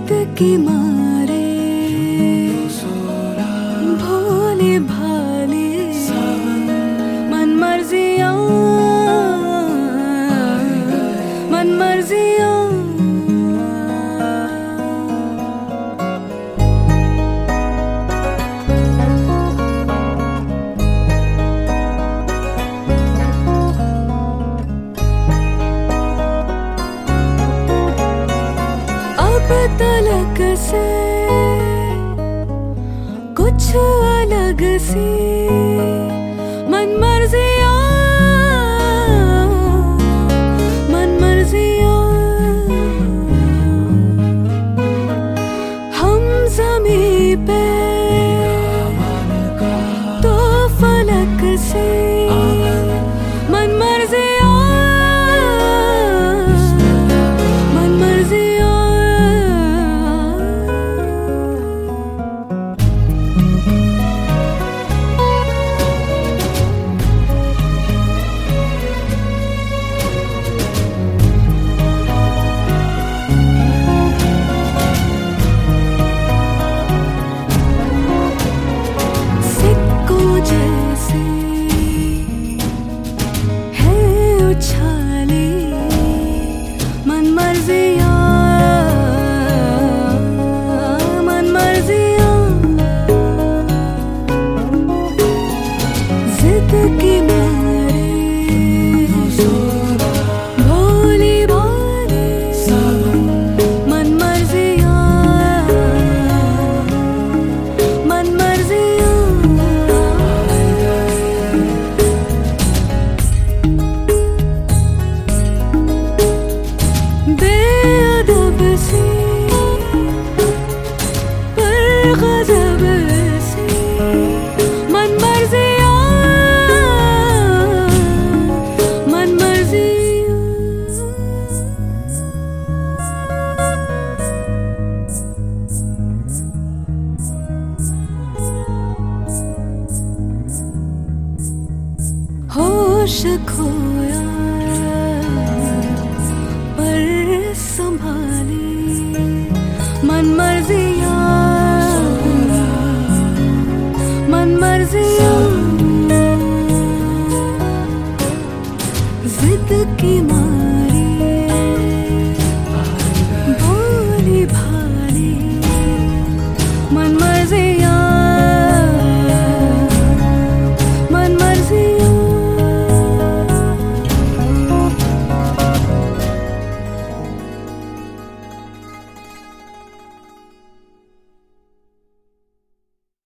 जिद की मारे भोले भाले मन मर्जियाँ मन मर्जियाँ अब तलक से कुछ अलग सी मन मर्जियाँ मन मर्जियाँ हम ज़मीं पे तो फलक से मन मर्जियाँ मन मर्जियाँ जैसे है उछाले मन मर्जियाँ मन मर्जियाँ जिद की मारे भोली भाले मन मर्जियाँ मन मर्जियाँ बेअदब से पर गज़ब से मन मर्जियाँ मन मर्जियाँ होश खोया पर संभाले मन मर्जियाँ मन मर्जियाँ जिद की